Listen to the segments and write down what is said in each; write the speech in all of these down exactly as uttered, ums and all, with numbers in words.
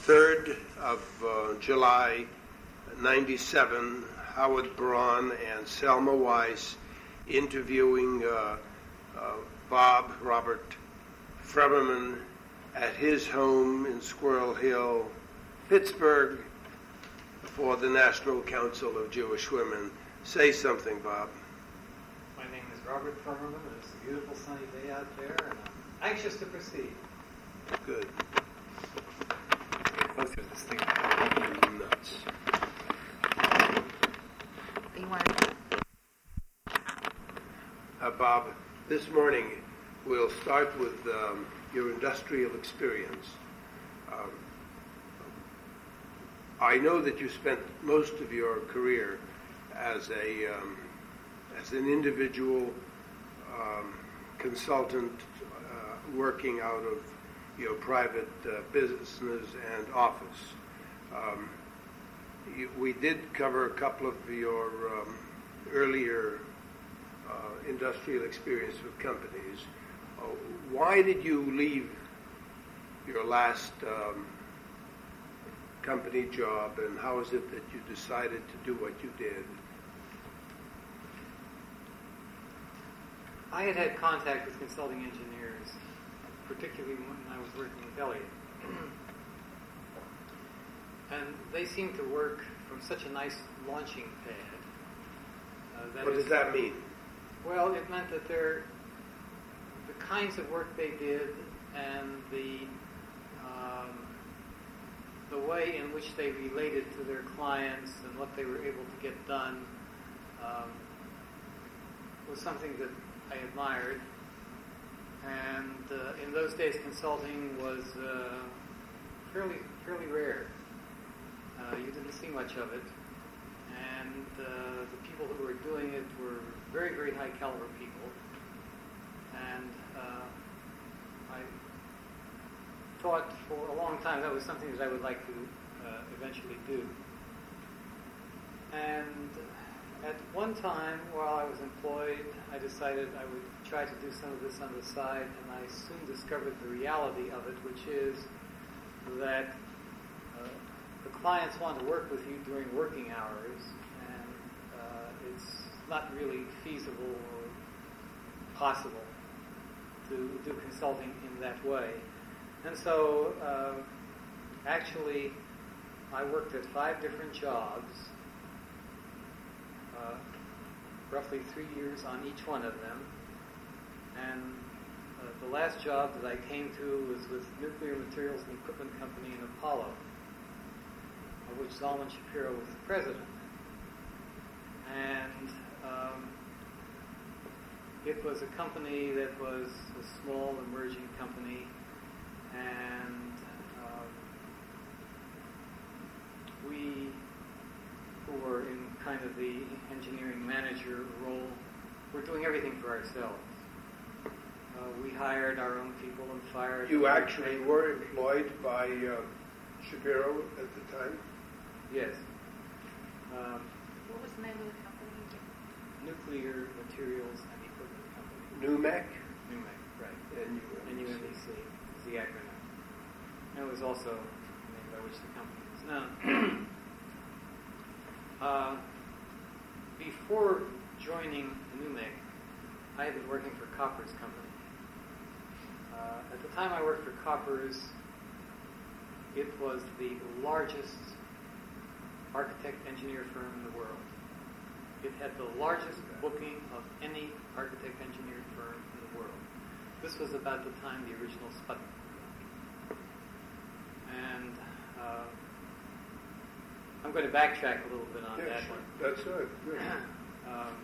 third of uh, July, ninety-seven, Howard Braun and Selma Weiss interviewing uh, uh, Bob Robert Freberman at his home in Squirrel Hill, Pittsburgh, for the National Council of Jewish Women. Say something, Bob. My name is Robert Freberman. It's a beautiful sunny day out there, and I'm anxious to proceed. Good. Get closer to this thing. Nuts. You want to... Uh, Bob, this morning we'll start with um, your industrial experience. Um, I know that you spent most of your career as a um, as an individual um, consultant uh, working out of your private uh, business and office. Um, you, we did cover a couple of your um, earlier uh, industrial experience with companies. Uh, why did you leave your last um, company job, and how is it that you decided to do what you did? I had had contact with consulting engineers, particularly when I was working with Elliott. And they seemed to work from such a nice launching pad. Uh, that What is, does that mean? Well, it meant that they're, the kinds of work they did and the um, the way in which they related to their clients and what they were able to get done um, was something that I admired. And uh, in those days, consulting was uh, fairly fairly rare. Uh, you didn't see much of it, and uh, the people who were doing it were very, very high caliber people. And uh, I thought for a long time that was something that I would like to uh, eventually do. And at one time, while I was employed, I decided I would try to do some of this on the side, and I soon discovered the reality of it, which is that uh, the clients want to work with you during working hours, and uh, it's not really feasible or possible to do consulting in that way. And so, uh, actually, I worked at five different jobs, uh, roughly three years on each one of them. And uh, the last job that I came to was with Nuclear Materials and Equipment Company in Apollo, of which Zalman Shapiro was the president. And um, it was a company that was a small emerging company, and um, we who were in kind of the engineering manager role were doing everything for ourselves. Uh, we hired our own people and fired... You actually were employed by uh, Shapiro at the time? Yes. Um, What was the name of the company again? Nuclear Materials and Equipment Company. NUMEC? NUMEC, right. N N U M E C is the acronym. And it was also the name by which the company is known. uh, before joining NUMEC, I had been working for Koppers Company. Uh, at the time I worked for Koppers, it was the largest architect-engineer firm in the world. It had the largest booking of any architect-engineer firm in the world. This was about the time the original Sputnik. And uh, I'm going to backtrack a little bit on yeah, that sure. one. That's right. Good. um,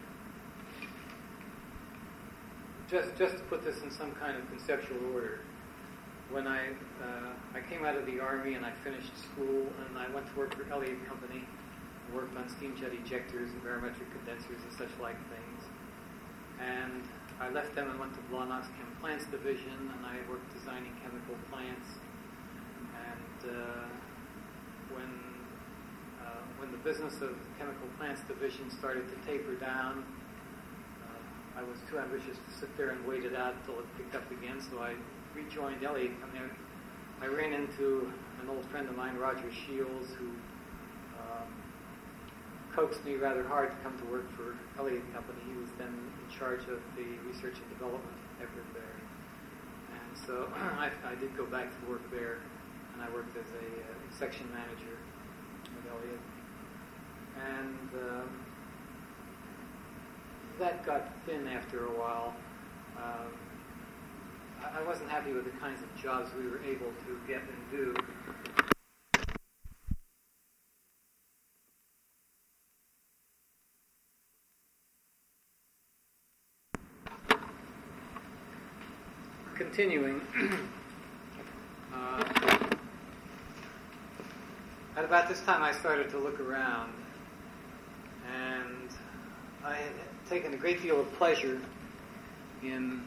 just, just to put this in some kind of conceptual order, when I uh, I came out of the Army and I finished school and I went to work for Elliott Company, I worked on steam jet ejectors and barometric condensers and such like things. And I left them and went to Blahnock's Chem Plants Division, and I worked designing chemical plants. And uh, when uh, when the business of the Chemical Plants Division started to taper down, uh, I was too ambitious to sit there and wait it out until it picked up again, so I rejoined Elliott Company. I ran into an old friend of mine, Roger Shields, who um, coaxed me rather hard to come to work for Elliott Company. He was then in charge of the research and development effort there. And so I, I did go back to work there, and I worked as a uh, section manager at Elliott. And um, that got thin after a while. Um, I, I wasn't happy with the kinds of jobs we were able to get and do. Continuing, uh, at about this time I started to look around, and I had taken a great deal of pleasure in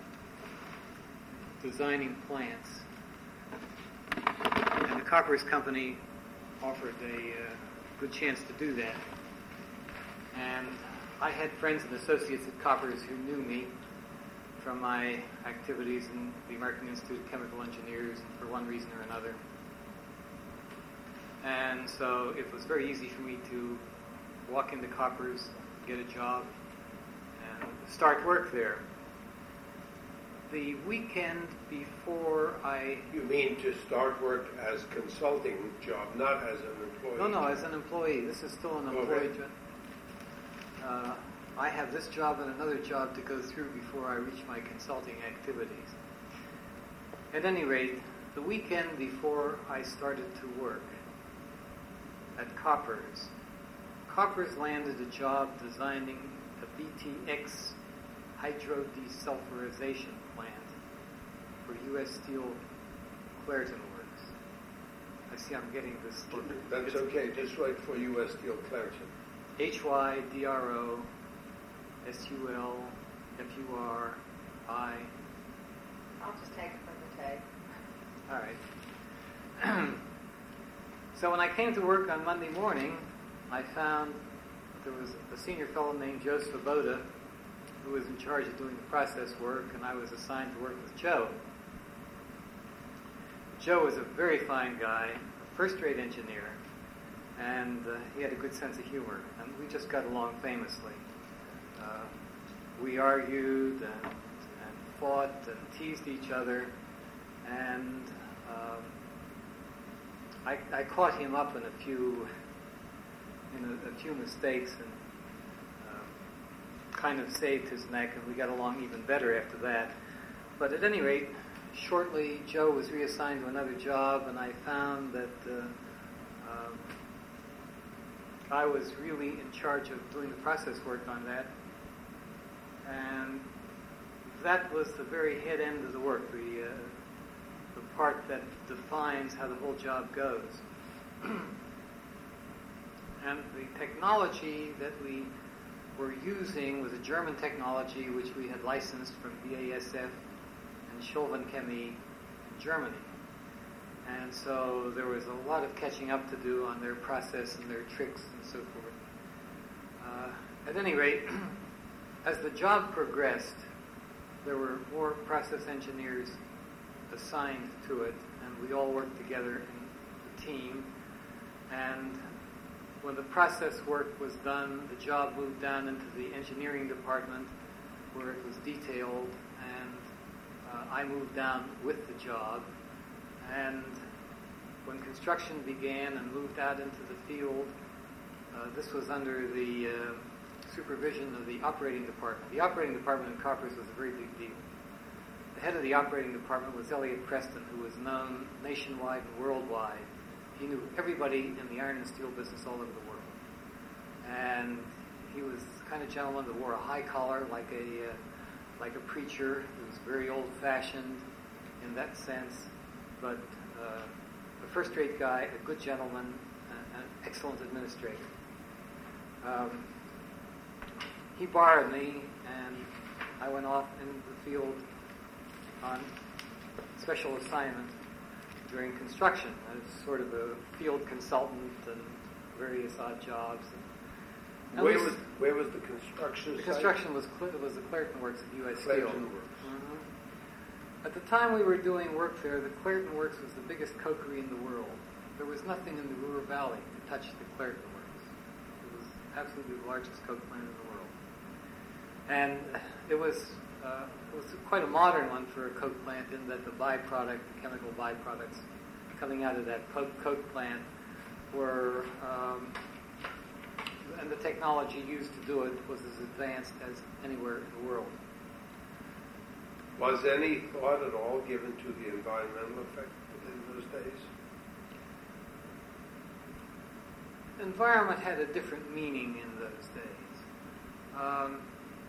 designing plants, and the Koppers Company offered a uh, good chance to do that. And I had friends and associates at Koppers who knew me from my activities in the American Institute of Chemical Engineers, and for one reason or another. And so it was very easy for me to walk into Koppers, get a job, and start work there. The weekend before I... You mean to start work as consulting job, not as an employee? No, no, as an employee. This is still an employee job. Uh, I have this job and another job to go through before I reach my consulting activities. At any rate, the weekend before I started to work at Koppers, Koppers landed a job designing a B T X hydrodesulfurization plant for U S Steel Clairton Works. I see I'm getting this. That's okay. Just write for U S Steel Clairton. H Y D R O S U L F U R I. I'll just take it from the tape. All right. So when I came to work on Monday morning, I found there was a senior fellow named Joe Svoboda who was in charge of doing the process work, and I was assigned to work with Joe. Joe was a very fine guy, a first-rate engineer, and uh, he had a good sense of humor, and we just got along famously. Uh, we argued and, and fought and teased each other, and um, I, I caught him up in a few in a, a few mistakes and uh, kind of saved his neck, and we got along even better after that. But at any rate, shortly Joe was reassigned to another job, and I found that uh, um, I was really in charge of doing the process work on that. And that was the very head end of the work, the, uh, the part that defines how the whole job goes. And the technology that we were using was a German technology which we had licensed from B A S F and Schulven Chemie in Germany. And so there was a lot of catching up to do on their process and their tricks and so forth. Uh, at any rate, as the job progressed, there were more process engineers assigned to it, and we all worked together in a team. And when the process work was done, the job moved down into the engineering department where it was detailed, and uh, I moved down with the job. And when construction began and moved out into the field, uh, this was under the uh, supervision of the operating department. The operating department in Koppers was a very big deal. The head of the operating department was Elliott Preston, who was known nationwide and worldwide. He knew everybody in the iron and steel business all over the world. And he was the kind of gentleman that wore a high collar like a uh, like a preacher. He was very old-fashioned in that sense, but uh, a first-rate guy, a good gentleman, an excellent administrator. Um, he borrowed me, and I went off into the field on special assignment during construction. I was sort of a field consultant and various odd jobs. And Where was where was the construction the site? construction was Cl- it was the Clairton Works at U S Steel. Clairton Works. Mm-hmm. At the time we were doing work there, the Clairton Works was the biggest cokery in the world. There was nothing in the Ruhr Valley to touch the Clairton Works. It was absolutely the largest coke plant in the world. And it was, uh, it was quite a modern one for a coke plant in that the byproduct, the chemical byproducts coming out of that coke, coke plant were, um, and the technology used to do it was as advanced as anywhere in the world. Was any thought at all given to the environmental effect in those days? Environment had a different meaning in those days. Um,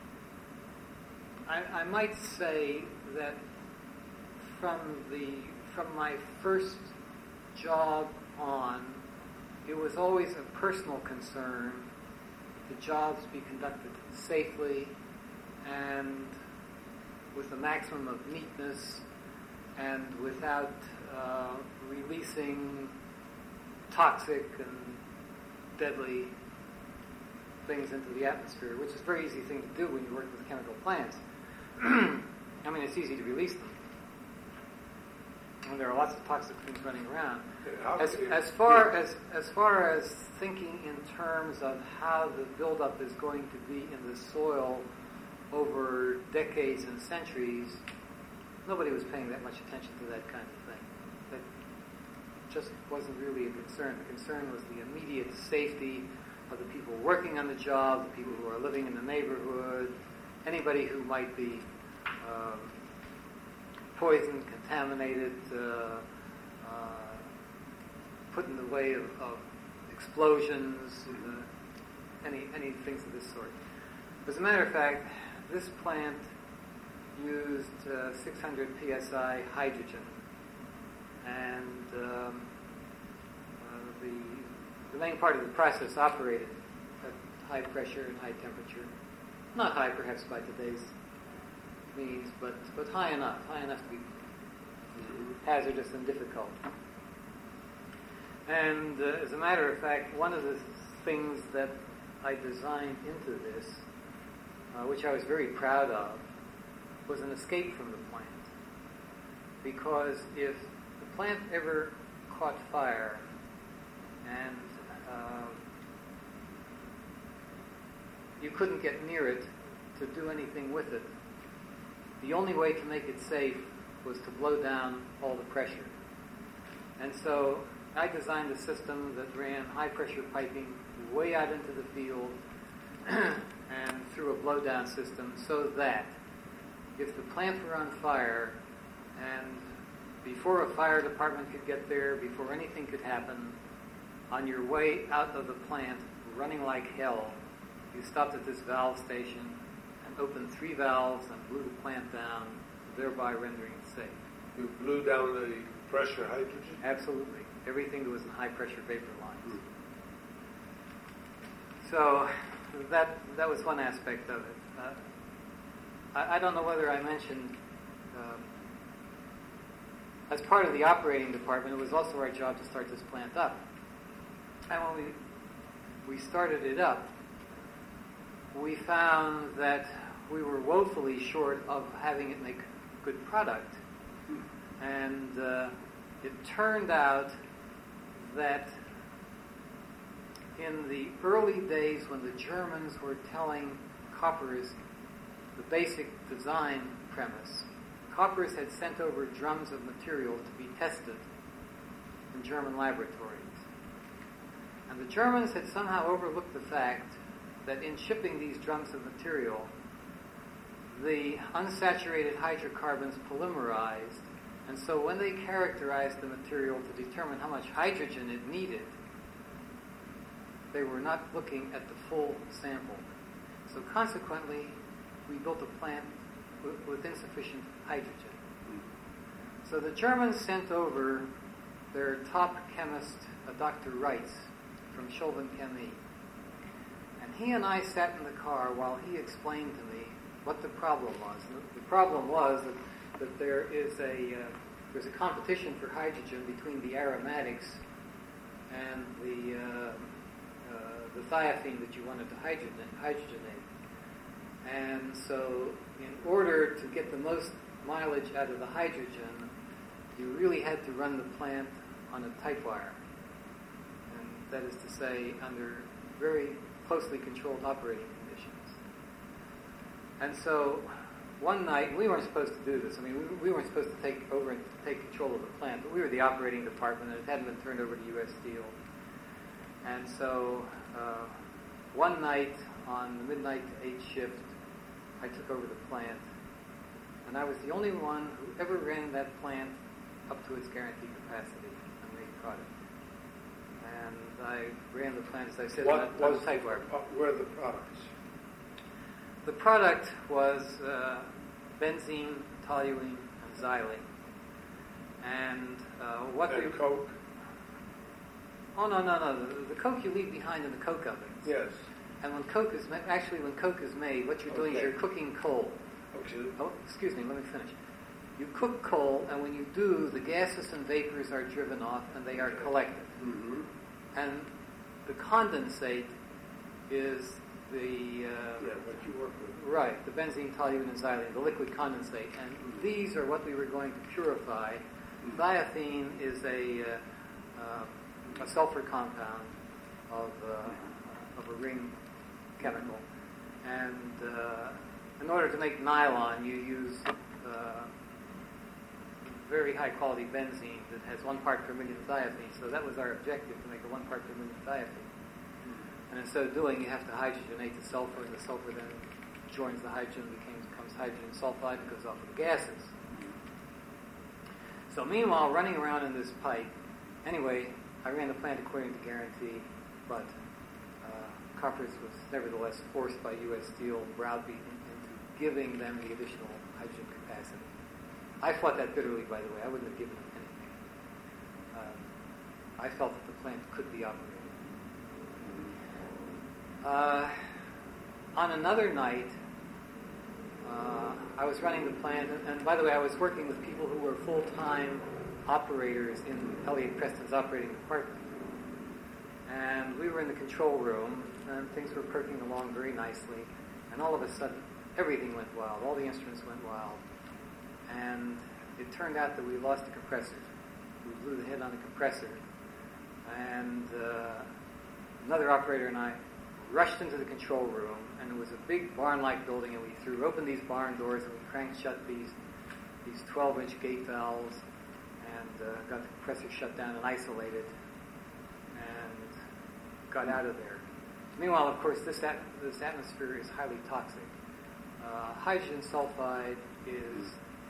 I, I might say that from the from my first job on, it was always a personal concern that the jobs be conducted safely and with the maximum of neatness and without uh, releasing toxic and deadly things into the atmosphere, which is a very easy thing to do when you work with chemical plants. I mean, it's easy to release them. And there are lots of toxic things running around. As, as far as as far as thinking in terms of how the buildup is going to be in the soil over decades and centuries, nobody was paying that much attention to that kind of thing. That just wasn't really a concern. The concern was the immediate safety of the people working on the job, the people who are living in the neighborhood, anybody who might be um, poisoned, contaminated, uh, uh, put in the way of, of explosions, uh, any any things of this sort. As a matter of fact, this plant used uh, six hundred P S I hydrogen, and um, uh, the the main part of the process operated at high pressure and high temperature. Not high, perhaps, by today's means, but but high enough, high enough to be hazardous and difficult. And uh, as a matter of fact, one of the things that I designed into this, uh, which I was very proud of, was an escape from the plant. Because if the plant ever caught fire and uh, you couldn't get near it to do anything with it, the only way to make it safe was to blow down all the pressure. And so I designed a system that ran high-pressure piping way out into the field and through a blow-down system so that if the plant were on fire and before a fire department could get there, before anything could happen, on your way out of the plant, running like hell, you stopped at this valve station and opened three valves and blew the plant down, thereby rendering it safe. You blew down the pressure hydrogen? Absolutely. Everything that was in high-pressure vapor lines. Mm. So that that was one aspect of it. Uh, I, I don't know whether I mentioned, um, as part of the operating department, it was also our job to start this plant up. And when we we started it up, we found that we were woefully short of having it make good product. And uh, it turned out that in the early days when the Germans were telling Koppers the basic design premise, Koppers had sent over drums of material to be tested in German laboratories. And the Germans had somehow overlooked the fact that in shipping these drums of material, the unsaturated hydrocarbons polymerized, and so when they characterized the material to determine how much hydrogen it needed, they were not looking at the full sample. So consequently, we built a plant with, with insufficient hydrogen. So the Germans sent over their top chemist, uh, Doctor Reitz, from Schulven Chemie. And he and I sat in the car while he explained to me what the problem was. And the, the problem was that, that there is a uh, there's a competition for hydrogen between the aromatics and the uh, uh, the thiophene that you wanted to hydrogen, hydrogenate. And so, in order to get the most mileage out of the hydrogen, you really had to run the plant on a tight wire. And that is to say, under very closely controlled operating conditions. And so, one night, we weren't supposed to do this. I mean, we, we weren't supposed to take over and take control of the plant, but we were the operating department, and it hadn't been turned over to U S Steel. And so, uh, one night on the midnight to eight shift, I took over the plant, and I was the only one who ever ran that plant up to its guaranteed capacity and made product. And I ran the plant, as I said, what on, was on the tight wire. Uh, were the products? The product was uh, benzene, toluene, and xylene. And uh, what and we... Coke? Oh, no, no, no. The, the Coke you leave behind in the Coke ovens. Yes. And when Coke is ma- actually when Coke is made, what you're doing Okay. is you're cooking coal. Okay. Oh, excuse me, let me finish. You cook coal, and when you do, the gases and vapors are driven off, and they are Okay. collected. Mm-hmm. And the condensate is the... Uh, Yeah, what you work with. Right, the benzene, toluene, and xylene, the liquid condensate. And these are what we were going to purify. Thiophene is a, uh, uh, a sulfur compound of, uh, of a ring chemical. And uh, in order to make nylon, you use uh, very high quality benzene that has one part per million thiophene. So that was our objective, to make a one part per million thiophene. And in so doing, you have to hydrogenate the sulfur, and the sulfur then joins the hydrogen, becomes, becomes hydrogen sulfide, and goes off with the gases. So meanwhile, running around in this pipe, anyway, I ran the plant according to guarantee, but uh, Koppers was nevertheless forced by U S Steel, browbeaten into giving them the additional hydrogen capacity. I fought that bitterly, by the way. I wouldn't have given them anything. Uh, I felt that the plant could be operated. Uh, on another night, uh, I was running the plant, and, and by the way, I was working with people who were full-time operators in Elliott Preston's operating department. And we were in the control room, and things were perking along very nicely, and all of a sudden, everything went wild. All the instruments went wild. And it turned out that we lost the compressor. We blew the head on the compressor. And uh, another operator and I rushed into the control room, and it was a big barn-like building, and we threw open these barn doors, and we cranked shut these these twelve-inch gate valves, and uh, got the compressor shut down and isolated, and got out of there. Meanwhile, of course, this at- this atmosphere is highly toxic. Uh, hydrogen sulfide is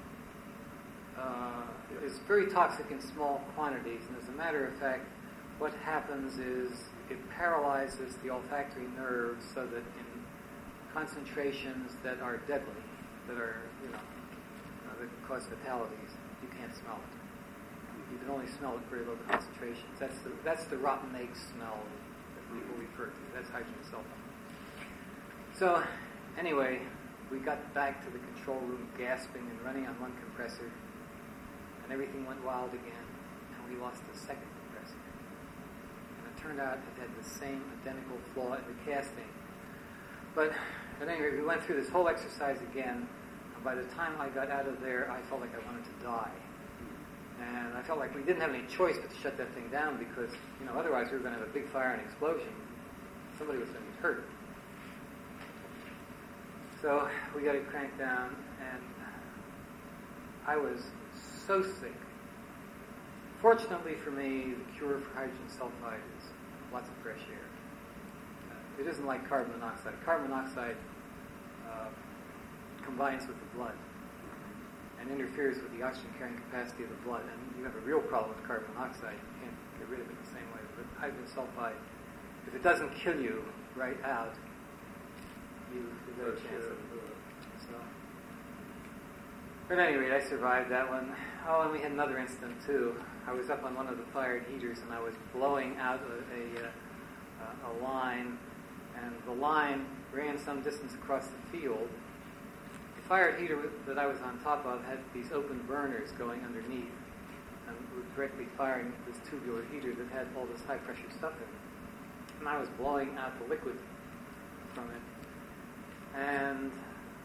uh, is very toxic in small quantities, and as a matter of fact, what happens is it paralyzes the olfactory nerves so that in concentrations that are deadly, that are, you know, uh, that cause fatalities, you can't smell it. You can only smell it at very low concentrations. That's the, that's the rotten egg smell that people refer to. That's hydrogen sulfide. So, anyway, we got back to the control room gasping and running on one compressor, and everything went wild again, and we lost the second compressor. And it turned out it had the same identical flaw in the casting. But at any rate, we went through this whole exercise again, and by the time I got out of there, I felt like I wanted to die. And I felt like we didn't have any choice but to shut that thing down because, you know, otherwise we were going to have a big fire and explosion. Somebody was going to get hurt. So we got it cranked down, and I was so sick. Fortunately for me, the cure for hydrogen sulfide is lots of fresh air. Uh, it isn't like carbon monoxide. Carbon monoxide uh, combines with the blood and interferes with the oxygen-carrying capacity of the blood, and you have a real problem with carbon monoxide. You can't get rid of it the same way. But hydrogen sulfide, if it doesn't kill you right out, you have a chance of it. So, but at any rate, I survived that one. Oh, and we had another incident too. I was up on one of the fired heaters, and I was blowing out a, a, a line, and the line ran some distance across the field. The fired heater that I was on top of had these open burners going underneath, and was directly firing this tubular heater that had all this high-pressure stuff in it. And I was blowing out the liquid from it. And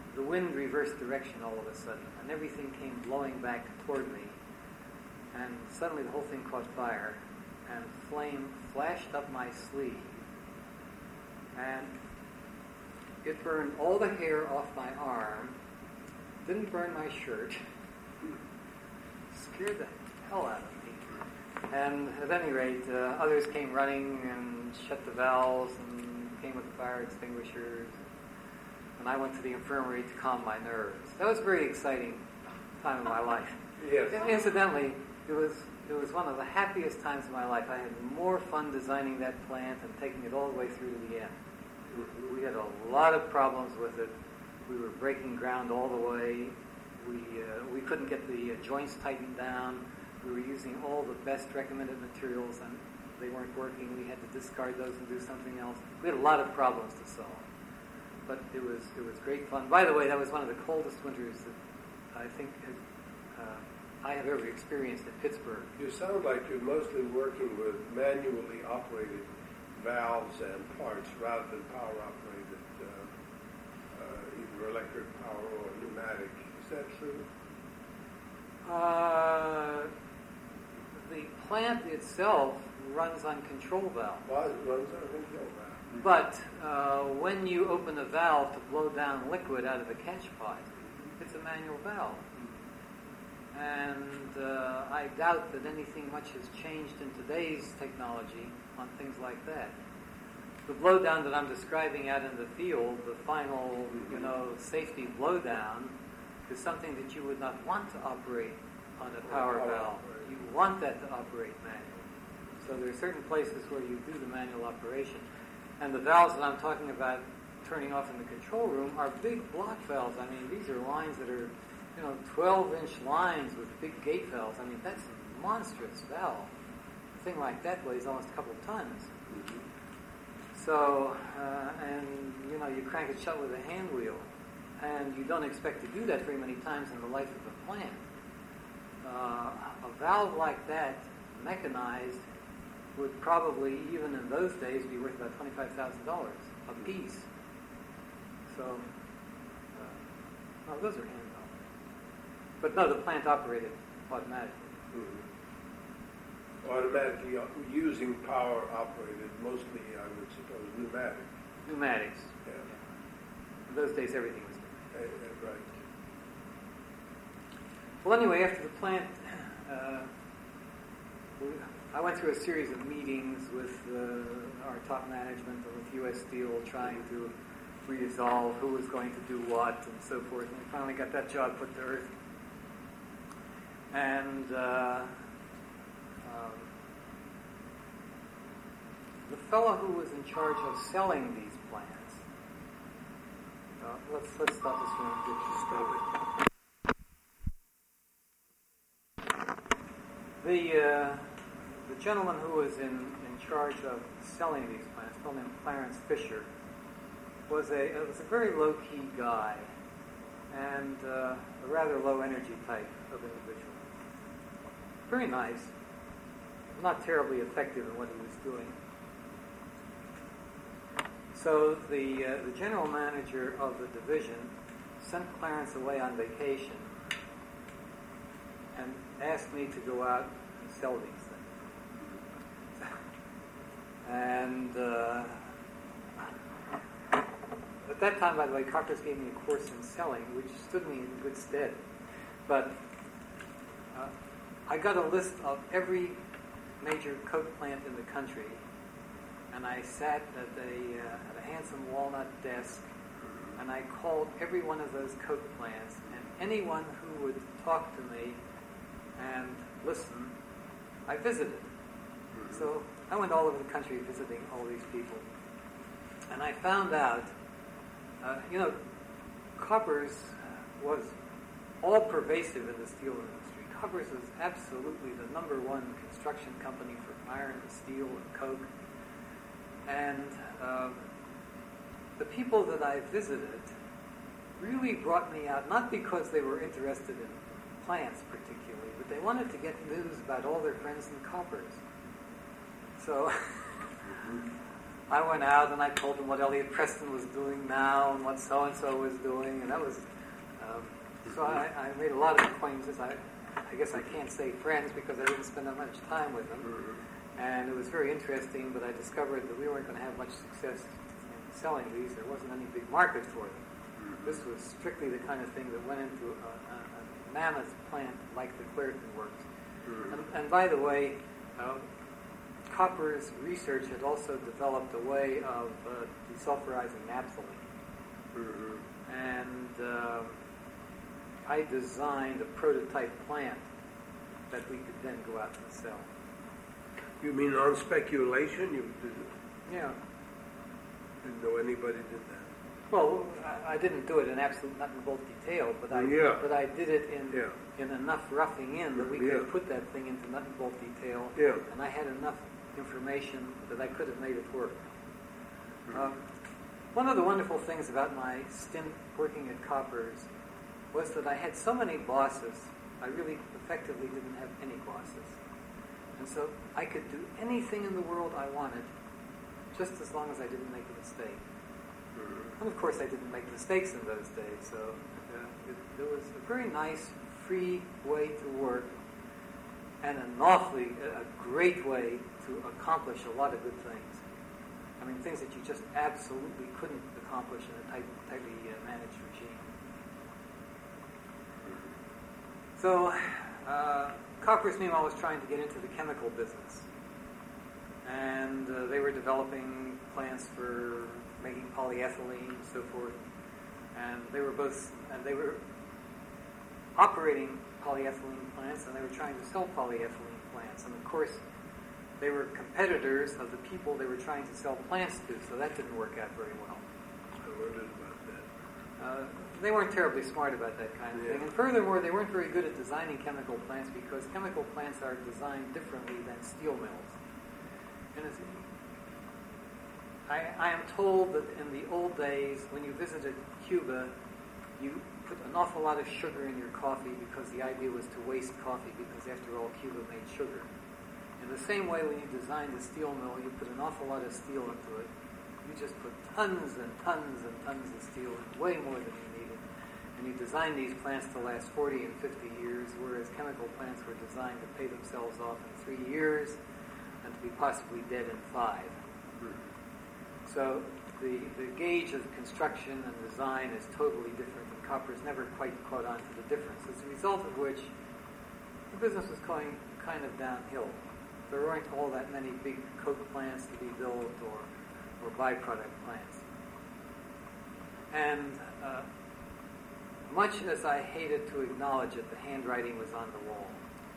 the wind reversed direction all of a sudden, and everything came blowing back toward me. And suddenly the whole thing caught fire, and flame flashed up my sleeve, and it burned all the hair off my arm, didn't burn my shirt, scared the hell out of me. And at any rate, uh, others came running and shut the valves and came with the fire extinguishers. And I went to the infirmary to calm my nerves. That was a very exciting time of my life. Yes. And incidentally, it was it was one of the happiest times of my life. I had more fun designing that plant and taking it all the way through to the end. We had a lot of problems with it. We were breaking ground all the way. We uh, we couldn't get the uh, joints tightened down. We were using all the best recommended materials, and they weren't working. We had to discard those and do something else. We had a lot of problems to solve, but it was it was great fun. By the way, that was one of the coldest winters that I think uh, I have ever experienced in Pittsburgh. You sound like you're mostly working with manually operated valves and parts rather than power operated, uh, uh, either electric power or pneumatic. Is that true? Uh, the plant itself runs on control valve. Well, it runs on control valve. But uh, when you open a valve to blow down liquid out of the catch pot, it's a manual valve. And uh, I doubt that anything much has changed in today's technology on things like that. The blowdown that I'm describing out in the field, the final, you know, safety blowdown, is something that you would not want to operate on a power valve. You want that to operate manually. So there are certain places where you do the manual operation. And the valves that I'm talking about turning off in the control room are big block valves. I mean, these are lines that are, you know, twelve-inch lines with big gate valves. I mean, that's a monstrous valve. A thing like that weighs almost a couple of tons. Mm-hmm. So, uh, and, you know, you crank it shut with a hand wheel. And you don't expect to do that very many times in the life of a plant. Uh, a valve like that, mechanized, would probably, even in those days, be worth about twenty-five thousand dollars a piece. So, uh, no, those are hand valves. But no, the plant operated automatically. Mm-hmm. Automatically uh, using power operated, mostly, I would suppose, pneumatic. Pneumatics. Yeah. Yeah. In those days, everything was Uh, uh, right. Well, anyway, after the plant, uh, we, I went through a series of meetings with uh, our top management and with U S Steel, trying to resolve who was going to do what and so forth. And we finally got that job put to earth. And uh, um, the fellow who was in charge of selling these plants. Uh, let's let's stop this one and get this started. The uh, the gentleman who was in, in charge of selling these plants, a fellow named Clarence Fisher, was a was a very low key guy and uh, a rather low energy type of individual. Very nice, not terribly effective in what he was doing. So the uh, the general manager of the division sent Clarence away on vacation and asked me to go out and sell these things. And uh, at that time, by the way, Coppers gave me a course in selling, which stood me in good stead. But uh, I got a list of every major coke plant in the country, and I sat at a, uh, at a handsome walnut desk, and I called every one of those coke plants, and anyone who would talk to me and listen, I visited. So I went all over the country visiting all these people, and I found out, uh, you know, Coppers was all pervasive in the steel industry. Coppers was absolutely the number one construction company for iron and steel and coke. And uh, the people that I visited really brought me out, not because they were interested in plants particularly, but they wanted to get news about all their friends in Coppers. So I went out and I told them what Elliot Preston was doing now and what so-and-so was doing, and that was, um, so I, I made a lot of acquaintances. I, I guess I can't say friends because I didn't spend that much time with them. Mm-hmm. And it was very interesting, but I discovered that we weren't going to have much success in selling these. There wasn't any big market for them. Mm-hmm. This was strictly the kind of thing that went into a, a, a mammoth plant like the Clairton Works. Mm-hmm. And, and by the way, uh, Copper's research had also developed a way of uh, desulfurizing naphthalene. Mm-hmm. And uh, I designed a prototype plant that we could then go out and sell. You mean on speculation? You did, yeah. Didn't know anybody did that. Well, I, I didn't do it in absolute nut and bolt detail, but I yeah. but I did it in yeah. in enough roughing in that we could yeah. put that thing into nut and bolt detail. Yeah. And I had enough information that I could have made it work. Mm-hmm. Um, one of the wonderful things about my stint working at Koppers was that I had so many bosses. I really effectively didn't have any bosses. And so I could do anything in the world I wanted, just as long as I didn't make a mistake. Mm-hmm. And of course I didn't make mistakes in those days, so uh, it, it was a very nice, free way to work, and an awfully, a great way to accomplish a lot of good things. I mean, things that you just absolutely couldn't accomplish in a tight, tightly uh, managed regime. So, uh, Koppers, meanwhile, was trying to get into the chemical business. And uh, they were developing plants for making polyethylene and so forth. And they were both, and they were operating polyethylene plants, and they were trying to sell polyethylene plants. And of course, they were competitors of the people they were trying to sell plants to, so that didn't work out very well. I wondered about that. Uh, they weren't terribly smart about that kind of yeah. thing. And furthermore, they weren't very good at designing chemical plants because chemical plants are designed differently than steel mills. And it's, I, I am told that in the old days, when you visited Cuba, you put an awful lot of sugar in your coffee because the idea was to waste coffee because, after all, Cuba made sugar. In the same way, when you designed the steel mill, you put an awful lot of steel into it. You just put tons and tons and tons of steel in, way more than you needed. And you designed these plants to last forty and fifty years, whereas chemical plants were designed to pay themselves off in three years and to be possibly dead in five. So the, the gauge of construction and design is totally different, and Koppers never quite caught on to the difference, as a result of which the business was going kind of downhill. There weren't all that many big coke plants to be built or, or byproduct plants. And uh, much as I hated to acknowledge it, the handwriting was on the wall.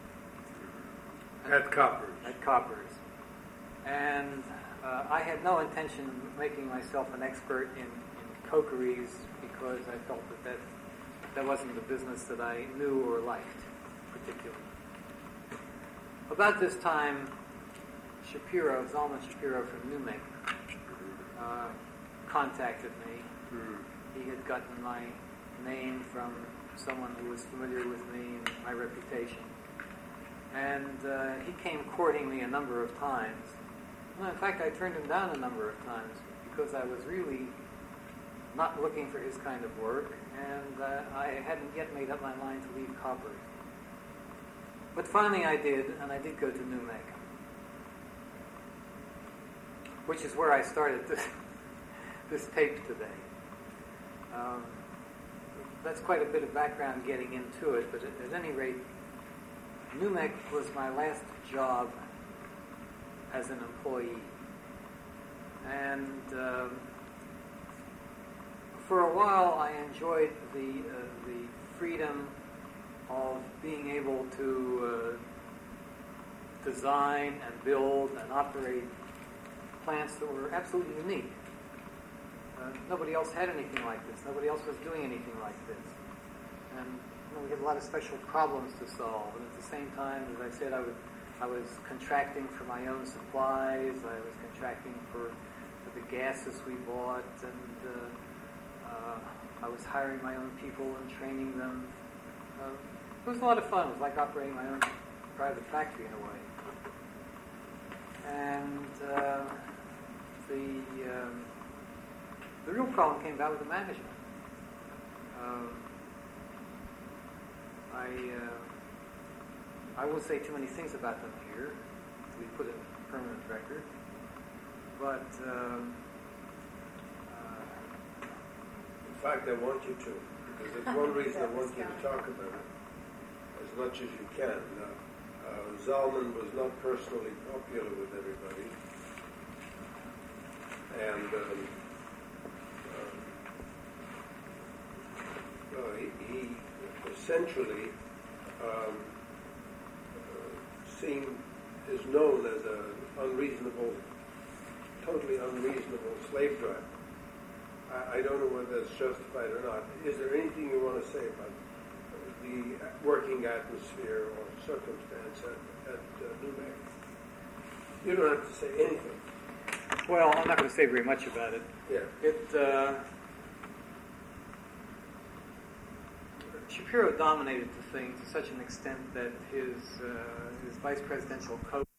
At Koppers. At Koppers. And uh, I had no intention of making myself an expert in, in cokeries because I felt that, that that wasn't the business that I knew or liked particularly. About this time, Shapiro, Zalman Shapiro from Newmake, uh, contacted me. Mm. He had gotten my name from someone who was familiar with me and my reputation. And uh, he came courting me a number of times. Well, in fact, I turned him down a number of times because I was really not looking for his kind of work, and uh, I hadn't yet made up my mind to leave Koppers. But finally I did, and I did go to Newmake, which is where I started this, this tape today. Um, that's quite a bit of background getting into it, but at, at any rate, Newmake was my last job as an employee. And um, for a while I enjoyed the uh, the freedom of being able to uh, design and build and operate plants that were absolutely unique. Uh, nobody else had anything like this. Nobody else was doing anything like this. And you know, we had a lot of special problems to solve. And at the same time, as I said, I, would, I was contracting for my own supplies. I was contracting for, for the gases we bought. And uh, uh, I was hiring my own people and training them. Uh, it was a lot of fun. It was like operating my own private factory in a way. And uh, the um, the real problem came about with the management. Um, I uh, I won't say too many things about them here. We put it in permanent record, but um, uh, In fact, I want you to, because it's one reason I want you to talk about it as much as you can. Uh, uh, Zalman was not personally popular with everybody, and um, um, uh, he, he essentially um, uh, seemed is known as an unreasonable, totally unreasonable slave driver. I, I don't know whether that's justified or not. Is there anything you want to say about the working atmosphere or circumstance at, at uh, New Mexico? You don't have to say anything. well, I'm not going to say very much about it. Yeah. It uh, Shapiro dominated the thing to such an extent that his uh, his vice presidential coach